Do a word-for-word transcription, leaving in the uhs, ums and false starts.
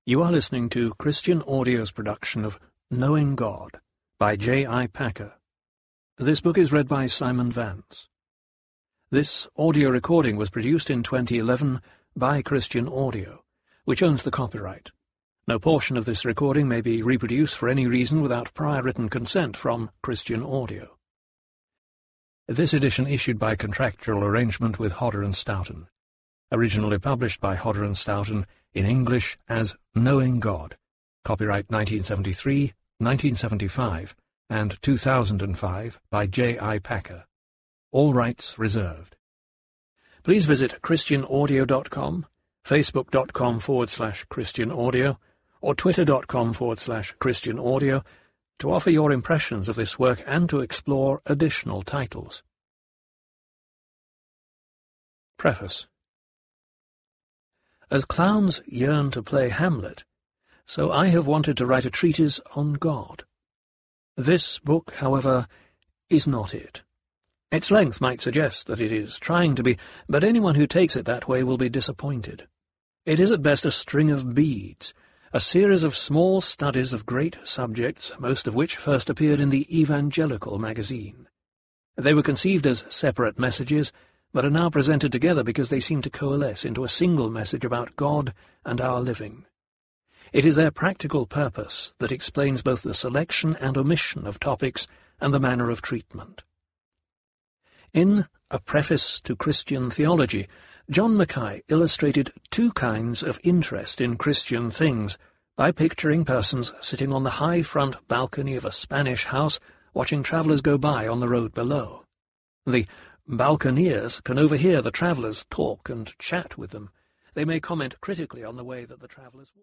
You are listening to Christian Audio's production of Knowing God by J I Packer. This book is read by Simon Vance. This audio recording was produced in twenty eleven by Christian Audio, which owns the copyright. No portion of this recording may be reproduced for any reason without prior written consent from Christian Audio. This edition issued by contractual arrangement with Hodder and Stoughton. Originally published by Hodder and Stoughton in English as Knowing God, copyright nineteen seventy-three, nineteen seventy-five, and two thousand five by J I Packer. All rights reserved. Please visit christian audio dot com, facebook.com forward slash Christian Audio, or twitter.com forward slash Christian Audio to offer your impressions of this work and to explore additional titles. Preface. As clowns yearn to play Hamlet, so I have wanted to write a treatise on God. This book, however, is not it. Its length might suggest that it is trying to be, but anyone who takes it that way will be disappointed. It is at best a string of beads, a series of small studies of great subjects, most of which first appeared in the Evangelical magazine. They were conceived as separate messages, but are now presented together because they seem to coalesce into a single message about God and our living. It is their practical purpose that explains both the selection and omission of topics and the manner of treatment. In A Preface to Christian Theology, John Mackay illustrated two kinds of interest in Christian things by picturing persons sitting on the high front balcony of a Spanish house watching travellers go by on the road below. The balconiers can overhear the travellers talk and chat with them. They may comment critically on the way that the travellers walk.